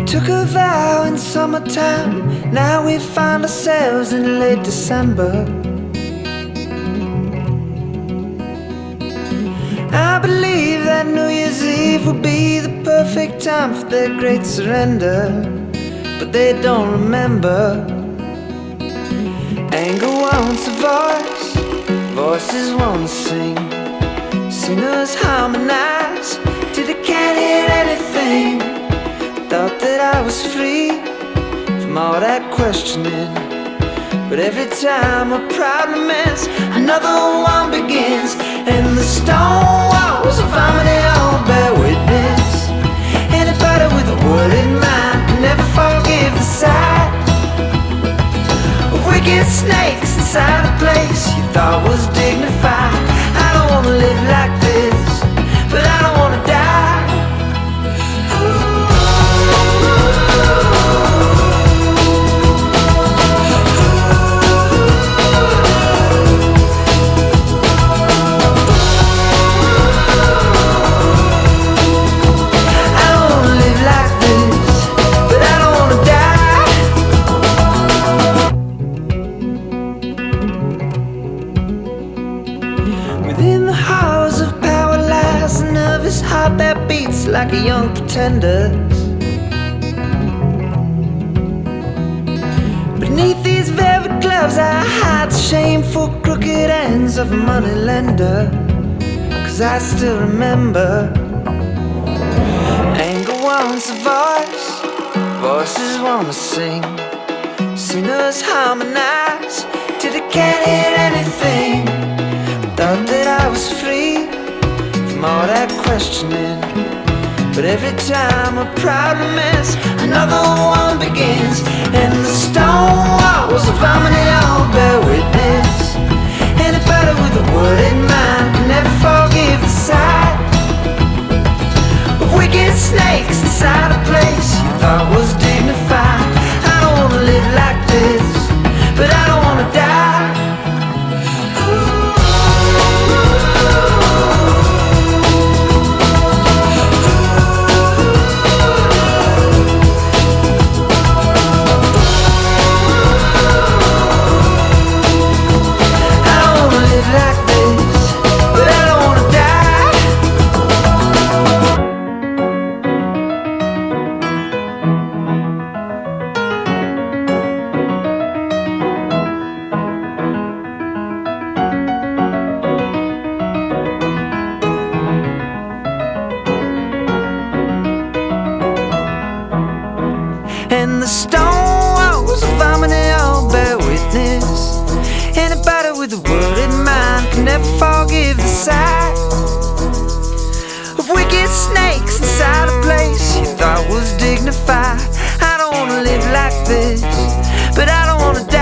Took a vow in summertime, now we find ourselves in late December. I believe that New Year's Eve will be the perfect time for their great surrender, but they don't remember. Anger wants a voice, voices wanna sing, singers harmonize till they can't hear anything. Thought that I was free from all that questioning, but every time a problem ends, another one begins. And the stone walls of harmony all bear witness. Anybody with a word in mind can never forgive the sight of wicked snakes inside a place you thought was dignified. I don't wanna live like this, but I don't wanna die. Within the halls of power lies a nervous heart that beats like a young pretender's. Beneath these velvet gloves I hide the shameful crooked ends of a moneylender. 'Cause I still remember. Anger wants a voice, voices wanna sing, singers harmonize till they can't hear anything. Thought that I was free from all that questioning, but every time a problem ends, another one begins. And the stone walls of harmony all bear witness. Anybody with a word in mind can never forgive the sight of wicked snakes inside a place you thought was dignified. I don't wanna live like this, but I don't wanna die. And the stone walls of harmony all bear witness. Anybody with a word in mind can never forgive the sight of wicked snakes inside a place you thought was dignified. I don't wanna live like this, but I don't wanna die.